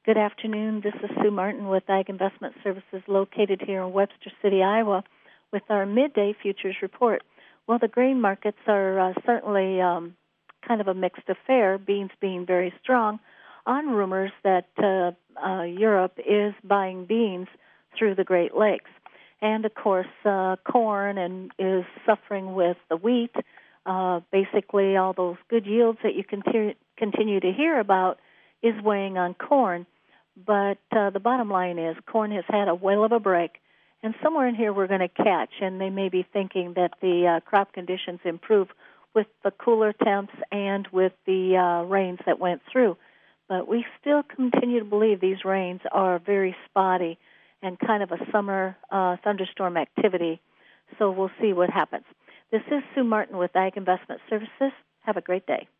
Good afternoon. This is Sue Martin with Ag Investment Services located here in Webster City, Iowa, with our midday futures report. Well, the grain markets are certainly kind of a mixed affair, beans being very strong on rumors that Europe is buying beans through the Great Lakes. And, of course, corn is suffering with the wheat. Basically, all those good yields that you continue to hear about is weighing on corn. But the bottom line is corn has had a whale of a break, and somewhere in here we're going to catch, and they may be thinking that the crop conditions improve with the cooler temps and with the rains that went through. But we still continue to believe these rains are very spotty and kind of a summer thunderstorm activity, so we'll see what happens. This is Sue Martin with Ag Investment Services. Have a great day.